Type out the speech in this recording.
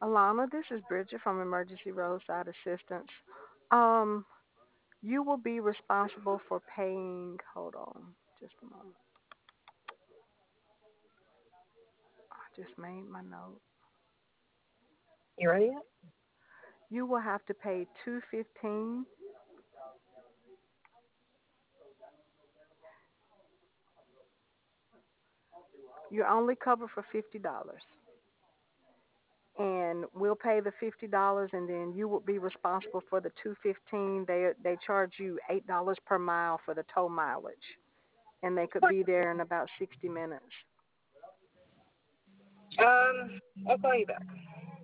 Alana, this is Bridget from Emergency Roadside Assistance. Um, you will be responsible for paying. Hold on, just a moment. I just made my note. You ready yet? You will have to pay 215. You're only covered for $50, and we'll pay the $50, and then you will be responsible for the 215. They charge you $8 per mile for the tow mileage, and they could be there in about 60 minutes. I'll call you back.